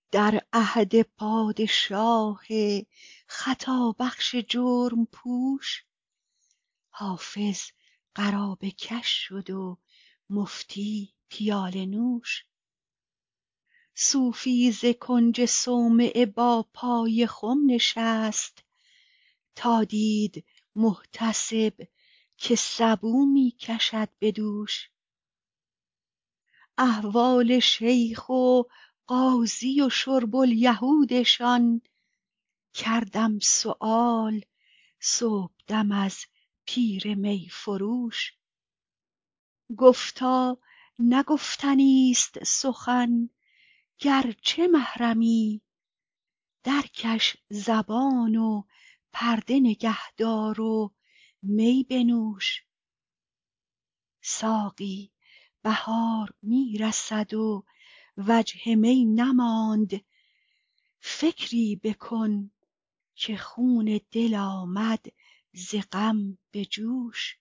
در عهد پادشاه خطابخش جرم پوش، حافظ قرابه کش شد و مفتی پیاله نوش. صوفی ز کنج صومعه با پای خم نشست، تا دید محتسب که سبو می کشد به دوش. احوال شیخ و قاضی و شرب الیهودشان، کردم سؤال صبحدم از پیر می فروش. گفتا نگفتنیست سخن گرچه محرمی، درکش زبان و پرده نگهدار و می بنوش. ساقی بهار می رسد و وجه می نماند، فکری بکن که خون دل آمد ز غم به جوش.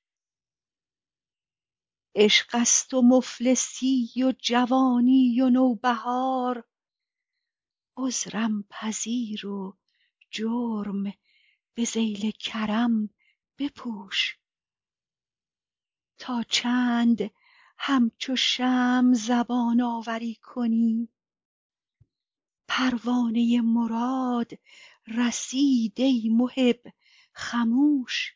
عشقست و مفلسی و جوانی و نوبهار، عذرم پذیر و جرم به ذیل کرم بپوش. تا چند همچو شمع زبان آوری کنی، پروانه مراد رسید ای محب خموش.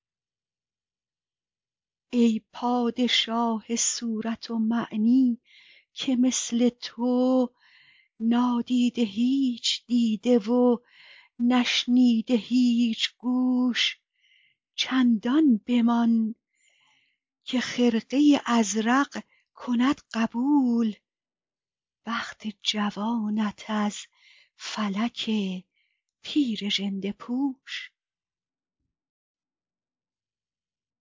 ای پادشاه صورت و معنی که مثل تو، نادیده هیچ دیده و نشنیده هیچ گوش. چندان بمان که خرقه ازرق کند قبول، بخت جوانت از فلک پیر ژنده پوش.